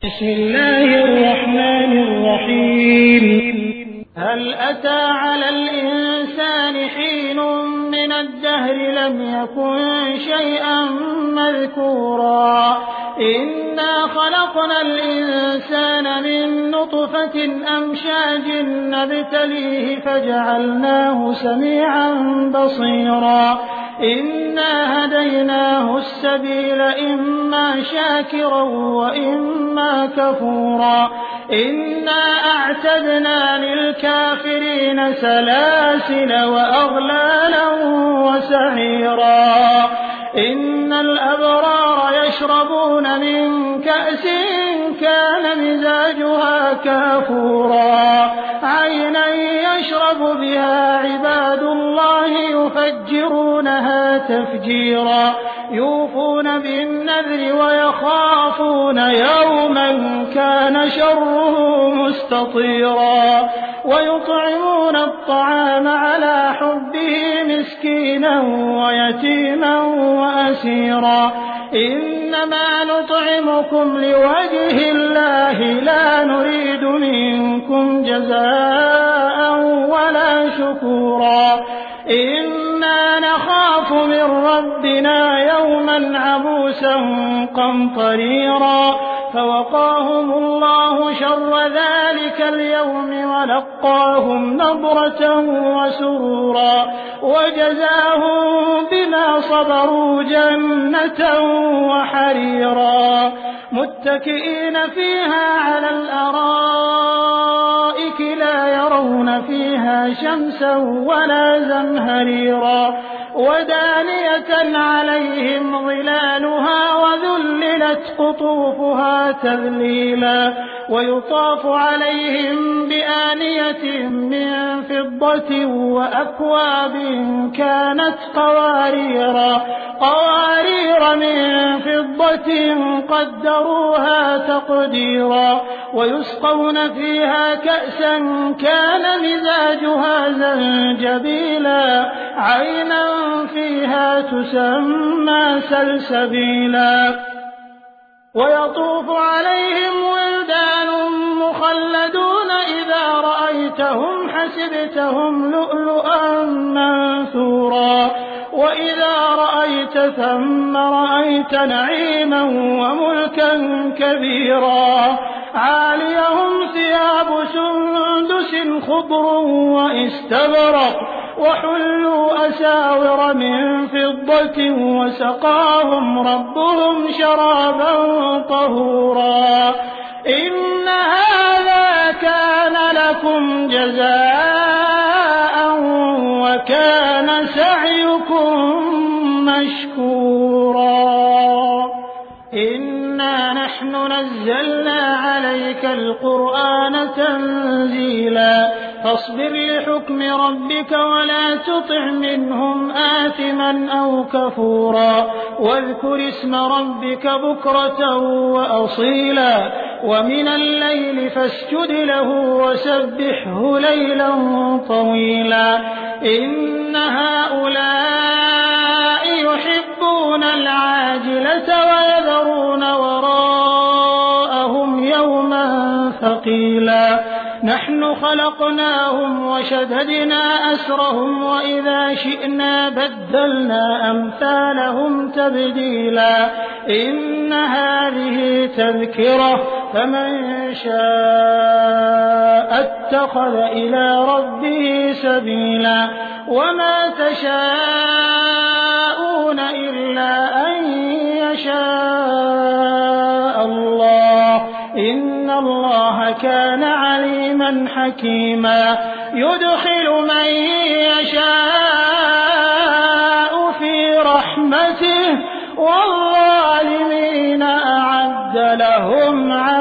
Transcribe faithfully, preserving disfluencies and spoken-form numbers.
بسم الله الرحمن الرحيم. هل أتى على الإنسان حين من الدهر لم يكن شيئا مذكورا إنا خلقنا الإنسان من نطفة أمشاج نبتليه فجعلناه سميعا بصيرا إنا هديناه السبيل إما شاكرا وإما كفورا إنا أعتدنا للكافرين سلاسل وأغلالا وسعيرا إن الأبرار يشربون من كأس كان مزاجها كافورا عينا يشرب بها عباد الله يفجرونها تفجيرا يوفون بالنذر ويخافون يوما كان شره مستطيرا ويطعمون الطعام على حبه مسكينا ويتيما وأسيرا إنما نطعمكم لوجه الله لا نريد منكم جزاء ولا شكورا إنا نخاف من ربنا يوما عبوسا قمطريرا فوقاهم الله شر ذلك اليوم ولقاهم نضرة وسرورا وجزاهم بما صبروا جنة وحريرا متكئين فيها على الأرائك لا يرون فيها شمسا ولا زمهريرا ودانية عليهم ظلالها وذللت قطوفها تذليلا ويطاف عليهم بآنية من فضة وأكواب كانت قواريرا قوارير من فضة قدروها تقديرا ويسقون فيها كأسا كان مزاجها زنجبيلا عينا فيها تسمى سلسبيلا ويطوف عليهم ولدان مخلدون إذا رأيتهم حسبتهم لؤلؤا منثورا وإذا رأيت ثم رأيت نعيما وملكا كبيرا عاليهم ثياب سندس خضر واستبرق وحلوا أساور من فضة وسقاهم ربهم شرابا طهورا إن هذا كان لكم جزاء وكان سعيكم مشكورا إنا نحن نزلنا عليك القرآن تنزيلا فاصبر لحكم ربك ولا تطع منهم آثما أو كفورا واذكر اسم ربك بكرة وأصيلا ومن الليل فاسجد له وسبحه ليلا طويلا إن هؤلاء يحبون العاجلة ويذرون وراءهم يوما ثقيلا نحن خلقناهم وشددنا أسرهم وإذا شئنا بدلنا أمثالهم تبديلا إن هذه تذكرة فمن شاء اتخذ إلى ربه سبيلا وما تشاءون إلا أن يشاء الله إن الله كان عليما حكيما يدخل من يشاء في رحمته والظالمين أعد لهم